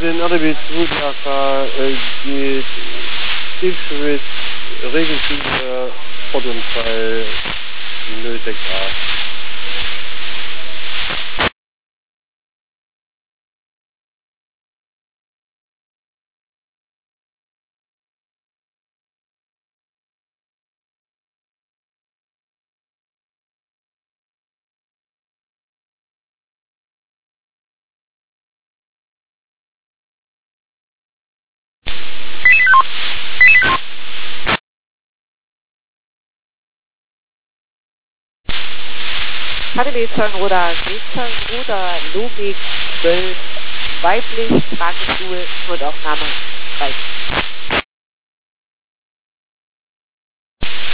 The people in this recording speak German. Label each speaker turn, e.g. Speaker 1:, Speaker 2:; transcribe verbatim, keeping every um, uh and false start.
Speaker 1: den R D B Zulager äh, die Tiefschwitz, Regenzüge, Sportunfall, Nötig A.
Speaker 2: K D B Zollenroda, Zollenroda, Logik zwölf, weiblich, Tragestuhl, Notaufnahme, weiblich.